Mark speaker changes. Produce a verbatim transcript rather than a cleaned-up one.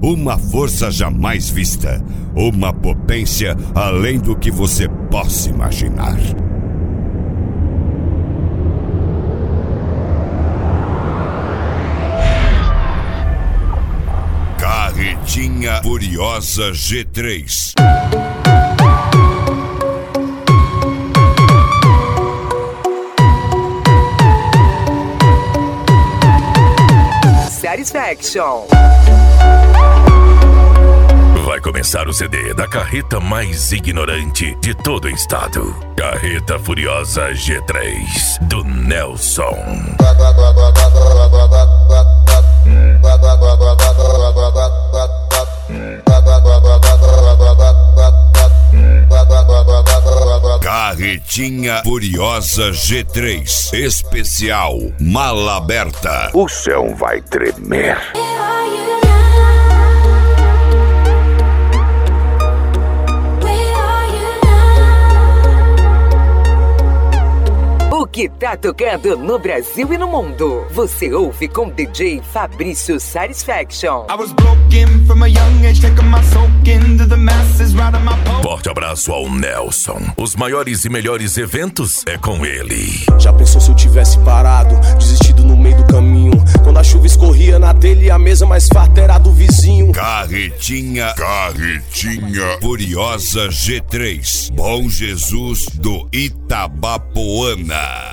Speaker 1: uma força jamais vista, uma potência além do que você possa imaginar. Carretinha Furiosa G três.
Speaker 2: Satisfaction.
Speaker 3: Vai começar o C D da carreta mais ignorante de todo o estado. Carreta Furiosa G três, do Nelson.
Speaker 1: Carretinha Furiosa G três, especial Mala Aberta.
Speaker 3: O chão vai tremer.
Speaker 2: O que tá tocando no Brasil e no mundo, você ouve com D J Fabrício Satisfaction.
Speaker 3: Forte abraço ao Nelson. Os maiores e melhores eventos é com ele.
Speaker 4: Já pensou se eu tivesse parado, desistido no meio do caminho? Quando a chuva escorria na telha e a mesa mais farta era do vizinho.
Speaker 1: Carretinha, Carretinha Furiosa G três, Bom Jesus do Itabapoana.